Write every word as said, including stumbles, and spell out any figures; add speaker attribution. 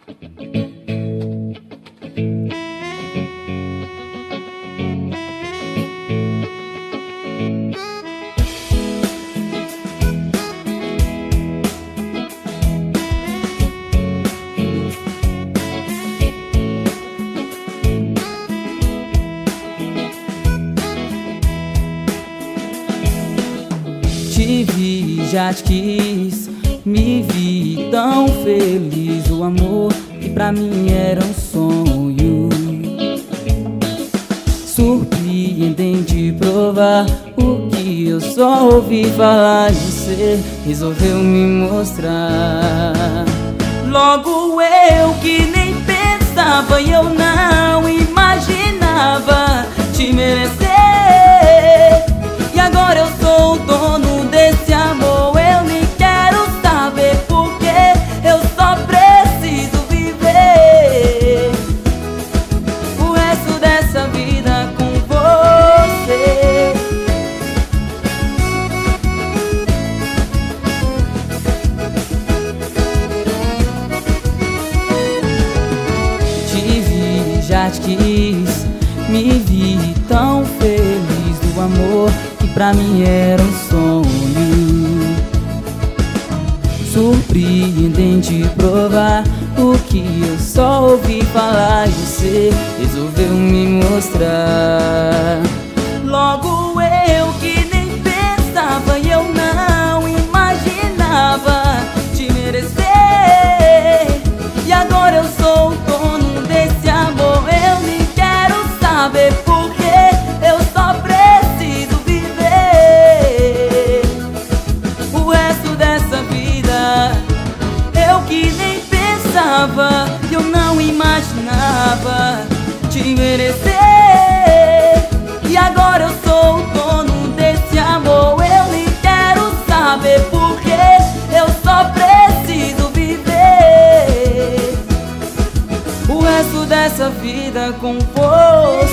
Speaker 1: Te vi, já te quis, me vi tão feliz. O amor que pra mim era um sonho, surpreendente provar o que eu só ouvi falar. De você resolveu me mostrar. Logo eu que nem pensava e eu não imaginava te merecer. E agora eu sou o dono desse amor. Eu nem quero saber porque eu só preciso viver o resto dessa vida com você. Te vi, já te quis, me vi tão feliz do amor que pra mim era um sonho, surpreendente provar o que eu só ouvi falar. E você resolveu me mostrar. Logo eu que nem pensava e eu não imaginava te merecer. E agora eu sou o dono desse amor. Eu nem quero saber porque eu só preciso viver o resto dessa vida. Eu que nem pensava, eu não imaginava te merecer. E agora eu sou o dono desse amor. Eu nem quero saber porque eu só preciso viver o resto dessa vida com você.